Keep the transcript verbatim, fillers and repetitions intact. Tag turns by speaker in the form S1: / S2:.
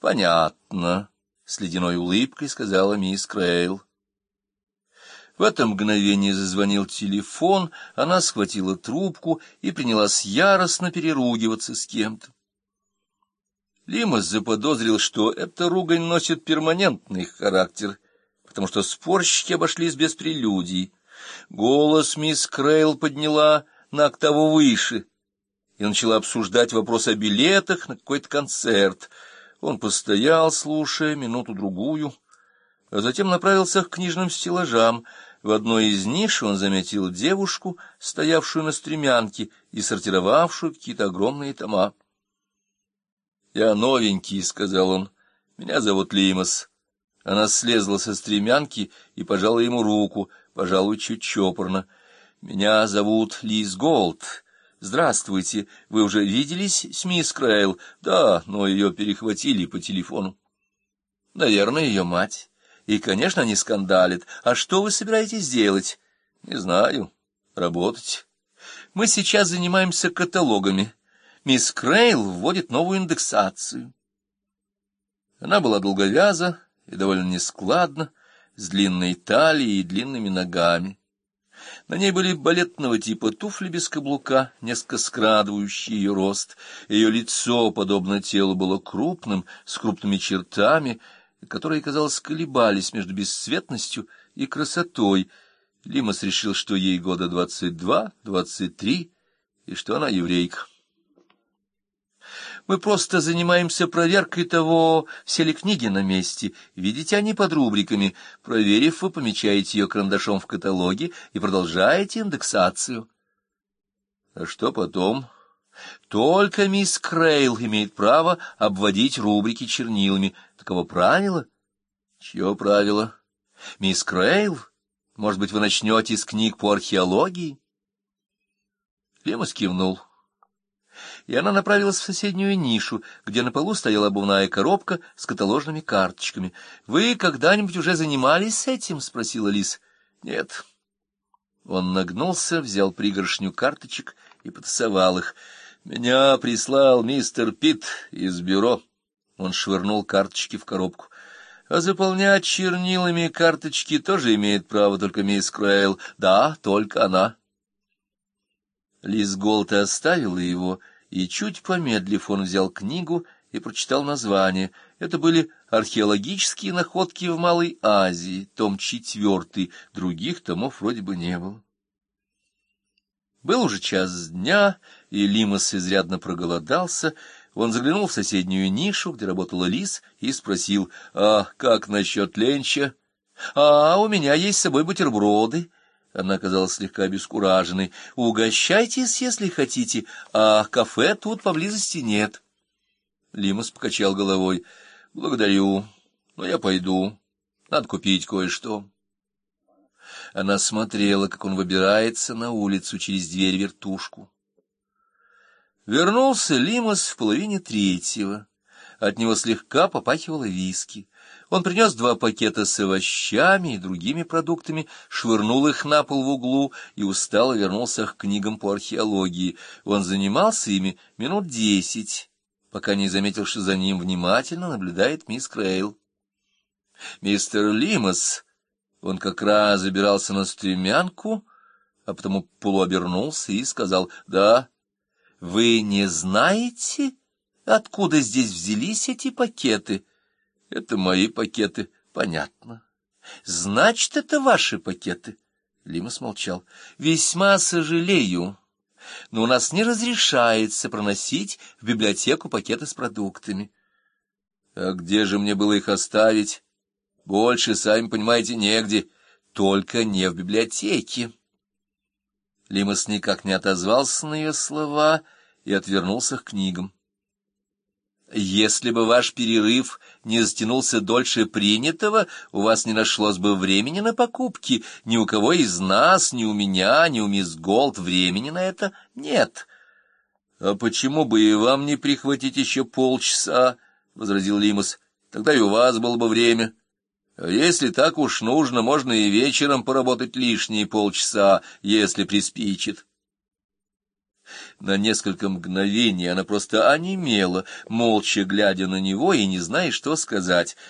S1: Понятно, — с ледяной улыбкой сказала мисс Крейл. В это мгновение зазвонил телефон, она схватила трубку и принялась яростно переругиваться с кем-то. Лимас заподозрил, что эта ругань носит перманентный характер, потому что спорщики обошлись без прелюдий. Голос мисс Крейл подняла на октаву выше и начала обсуждать вопрос о билетах на какой-то концерт. Он постоял, слушая, минуту-другую, а затем направился к книжным стеллажам. В одной из ниш он заметил девушку, стоявшую на стремянке и сортировавшую какие-то огромные тома. «Я новенький», — сказал он, — «меня зовут Лимас». Она слезла со стремянки и пожала ему руку, пожалуй, чуть чопорно. «Меня зовут Лиз Голд. Здравствуйте. Вы уже виделись с мисс Крейл?» «Да, но ее перехватили по телефону». «Наверное, ее мать. И, конечно, не скандалит. А что вы собираетесь делать?» «Не знаю. Работать. Мы сейчас занимаемся каталогами. Мисс Крейл вводит новую индексацию». Она была долговяза и довольно нескладна, с длинной талией и длинными ногами. На ней были балетного типа туфли без каблука, несколько скрадывающие ее рост. Ее лицо, подобно телу, было крупным, с крупными чертами, которые, казалось, колебались между бесцветностью и красотой. Лимас решил, что ей года двадцать два, двадцать три, и что она еврейка. «Мы просто занимаемся проверкой того, все ли книги на месте. Видите, они под рубриками. Проверив, вы помечаете ее карандашом в каталоге и продолжаете индексацию». «А что потом?» «Только мисс Крейл имеет право обводить рубрики чернилами. Таково правило». «Чье правило?» «Мисс Крейл? Может быть, вы начнете с книг по археологии?» Лимас кивнул. И она направилась в соседнюю нишу, где на полу стояла обувная коробка с каталожными карточками. — Вы когда-нибудь уже занимались с этим? — спросила Лиз. — Нет. Он нагнулся, взял пригоршню карточек и потасовал их. — Меня прислал мистер Питт из бюро. Он швырнул карточки в коробку. — А заполнять чернилами карточки тоже имеет право только мисс Крейл. — Да, только она. Лиз Голд оставила его, и, чуть помедлив, он взял книгу и прочитал название. Это были археологические находки в Малой Азии, том четвертый, других томов вроде бы не было. Был уже час дня, и Лимас изрядно проголодался. Он заглянул в соседнюю нишу, где работала Лиз, и спросил: «А как насчет ленча?» «А у меня есть с собой бутерброды». Она казалась слегка обескураженной. «Угощайтесь, если хотите, а кафе тут поблизости нет». Лимас покачал головой. «Благодарю, но я пойду. Надо купить кое-что». Она смотрела, как он выбирается на улицу через дверь-вертушку. Вернулся Лимас в половине третьего. От него слегка попахивало виски. Он принес два пакета с овощами и другими продуктами, швырнул их на пол в углу и устало вернулся к книгам по археологии. Он занимался ими минут десять, пока не заметил, что за ним внимательно наблюдает мисс Крейл. «Мистер Лимас...» Он как раз забирался на стремянку, а потом полуобернулся и сказал: «Да, вы не знаете, откуда здесь взялись эти пакеты?» «Это мои пакеты». «Понятно. Значит, это ваши пакеты». Лимас молчал. «Весьма сожалею, но у нас не разрешается проносить в библиотеку пакеты с продуктами». «А где же мне было их оставить? Больше, сами понимаете, негде. Только не в библиотеке». Лимас никак не отозвался на ее слова и отвернулся к книгам. «Если бы ваш перерыв не затянулся дольше принятого, у вас не нашлось бы времени на покупки. Ни у кого из нас, ни у меня, ни у мисс Голд времени на это нет». «А почему бы и вам не прихватить еще полчаса?» — возразил Лимас. «Тогда и у вас было бы время. А если так уж нужно, можно и вечером поработать лишние полчаса, если приспичит». На несколько мгновений она просто онемела, молча глядя на него и не зная, что сказать.